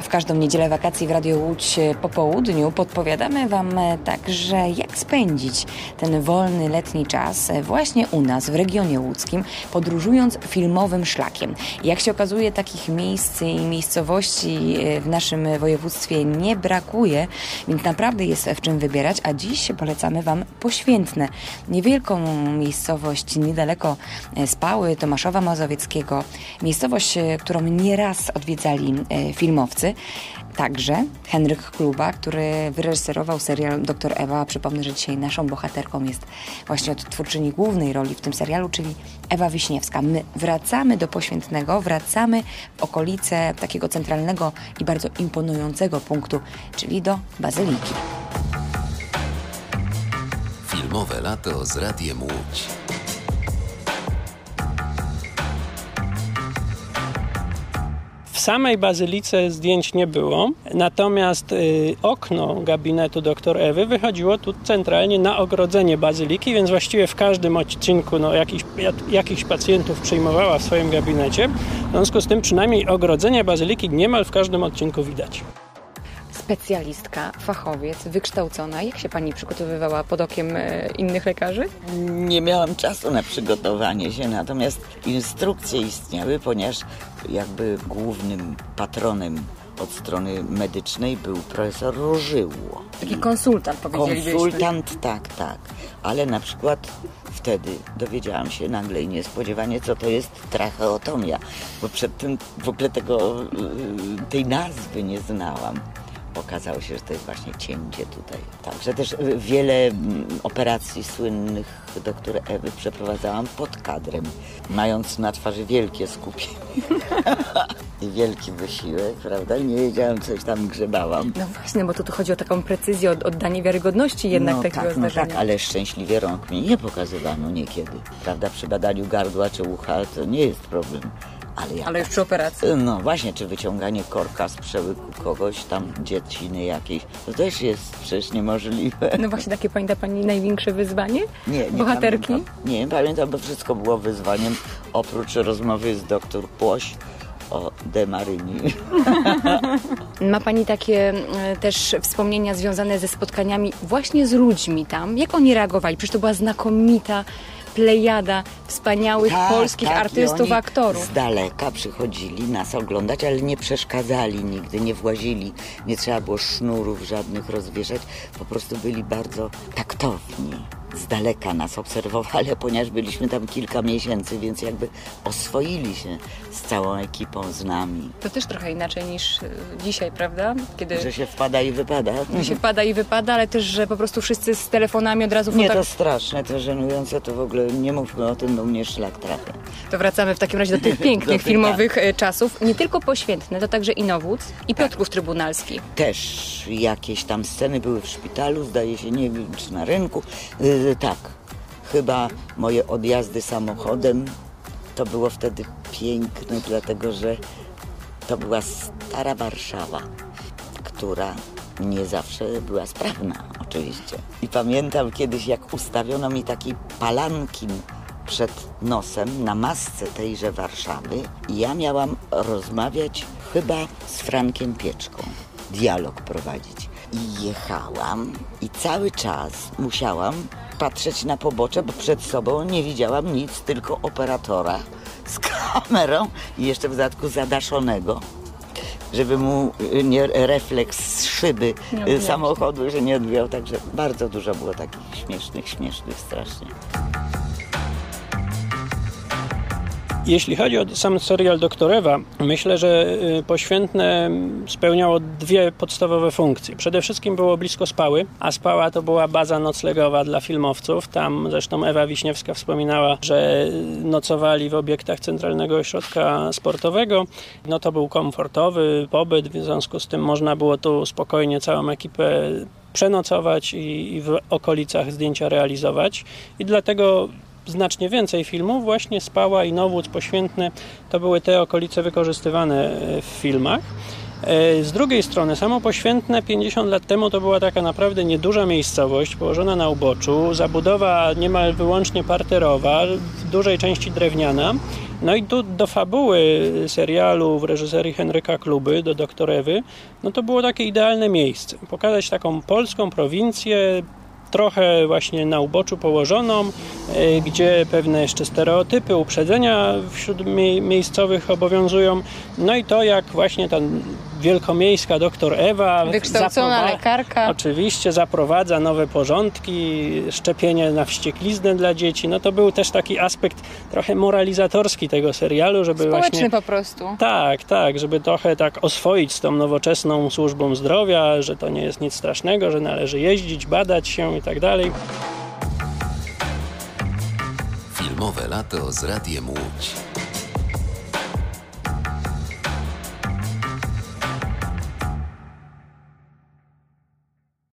każdą niedzielę wakacji w Radio Łódź po południu podpowiadamy Wam także, jak spędzić ten wolny letni czas właśnie u nas w regionie łódzkim, podróżując filmowym szlakiem. Jak się okazuje, takich miejsc i miejscowości w naszym województwie nie brakuje, więc naprawdę jest w czym wybierać, a dziś polecamy Wam Poświętne, niewielką miejscowość niedaleko Spały, Tomaszowa Mazowieckiego, miejscowość, którą nieraz odwiedzali filmowcy. Także Henryk Kluba, który wyreżyserował serial Dr. Ewa. Przypomnę, że dzisiaj naszą bohaterką jest właśnie odtwórczyni głównej roli w tym serialu, czyli Ewa Wiśniewska. My wracamy do Poświętnego, wracamy w okolice takiego centralnego i bardzo imponującego punktu, czyli do Bazyliki. Filmowe lato z Radiem Łódź. W samej bazylice zdjęć nie było, natomiast okno gabinetu dr Ewy wychodziło tu centralnie na ogrodzenie bazyliki, więc właściwie w każdym odcinku jakichś pacjentów przyjmowała w swoim gabinecie. W związku z tym przynajmniej ogrodzenie bazyliki niemal w każdym odcinku widać. Specjalistka, fachowiec, wykształcona. Jak się Pani przygotowywała pod okiem innych lekarzy? Nie miałam czasu na przygotowanie się, natomiast instrukcje istniały, ponieważ jakby głównym patronem od strony medycznej był profesor Rożyło. Taki konsultant, powiedzielibyśmy. Konsultant, tak. Ale na przykład wtedy dowiedziałam się nagle i niespodziewanie, co to jest tracheotomia, bo przed tym w ogóle tej nazwy nie znałam. Okazało się, że to jest właśnie cięcie tutaj. Także też wiele operacji słynnych dr Ewy przeprowadzałam pod kadrem, mając na twarzy wielkie skupienie i wielki wysiłek, prawda? I nie wiedziałam, coś tam grzebałam. No właśnie, bo tu chodzi o taką precyzję, o oddanie wiarygodności jednak takiego zdarzenia. No tak, ale szczęśliwie rąk mi nie pokazywano niekiedy, prawda? Przy badaniu gardła czy ucha to nie jest problem. Ale już przy operacji. No właśnie, czy wyciąganie korka z przełyku kogoś, tam dzieciny jakiejś, to też jest przecież niemożliwe. No właśnie, takie pamięta Pani największe wyzwanie? Nie bohaterki? Pamiętam. Nie pamiętam, bo wszystko było wyzwaniem, oprócz rozmowy z doktor Płoś o Demaryni. Ma Pani takie też wspomnienia związane ze spotkaniami właśnie z ludźmi tam? Jak oni reagowali? Przecież to była znakomita plejada wspaniałych polskich artystów, aktorów. Z daleka przychodzili nas oglądać, ale nie przeszkadzali nigdy, nie włazili, nie trzeba było sznurów żadnych rozwieszać, po prostu byli bardzo taktowni. Z daleka nas obserwowali, ponieważ byliśmy tam kilka miesięcy, więc jakby oswoili się z całą ekipą, z nami. To też trochę inaczej niż dzisiaj, prawda? Że się wpada i wypada. Że się wpada i wypada, ale też, że po prostu wszyscy z telefonami od razu... Nie, to straszne, to żenujące, to w ogóle nie mówmy o tym, bo mnie szlak trafia. To wracamy w takim razie do tych pięknych filmowych czasów. Nie tylko Poświętne, to także Inowłódz i Piotrków Trybunalski. Też jakieś tam sceny były w szpitalu, zdaje się, nie wiem, czy na rynku. Tak, chyba moje odjazdy samochodem to było wtedy piękne, dlatego że to była stara Warszawa, która nie zawsze była sprawna, oczywiście. I pamiętam kiedyś, jak ustawiono mi taki palankin przed nosem na masce tejże Warszawy i ja miałam rozmawiać chyba z Frankiem Pieczką, dialog prowadzić. I jechałam i cały czas musiałam patrzeć na pobocze, bo przed sobą nie widziałam nic, tylko operatora z kamerą i jeszcze w dodatku zadaszonego, żeby mu refleks z szyby samochodu, że nie odbijał. Także bardzo dużo było takich śmiesznych strasznie. Jeśli chodzi o sam serial Dr. Ewa, myślę, że Poświętne spełniało dwie podstawowe funkcje. Przede wszystkim było blisko Spały, a Spała to była baza noclegowa dla filmowców. Tam zresztą Ewa Wiśniewska wspominała, że nocowali w obiektach Centralnego Ośrodka Sportowego. No to był komfortowy pobyt, w związku z tym można było tu spokojnie całą ekipę przenocować i w okolicach zdjęcia realizować. I dlatego znacznie więcej filmów, właśnie Spała, Inowłódz, Poświętne, to były te okolice wykorzystywane w filmach. Z drugiej strony, samo Poświętne 50 lat temu to była taka naprawdę nieduża miejscowość położona na uboczu, zabudowa niemal wyłącznie parterowa, w dużej części drewniana No i tu do fabuły serialu w reżyserii Henryka Kluby, do Doktor Ewy, no to było takie idealne miejsce. Pokazać taką polską prowincję, trochę właśnie na uboczu położoną, gdzie pewne jeszcze stereotypy, uprzedzenia wśród miejscowych obowiązują. No i to, jak właśnie ta wielkomiejska doktor Ewa, wykształcona lekarka, oczywiście zaprowadza nowe porządki, szczepienie na wściekliznę dla dzieci. No to był też taki aspekt trochę moralizatorski tego serialu, żeby społeczny właśnie... po prostu. Tak, żeby trochę tak oswoić z tą nowoczesną służbą zdrowia, że to nie jest nic strasznego, że należy jeździć, badać się i tak dalej. Filmowe lato z Radiem Łódź.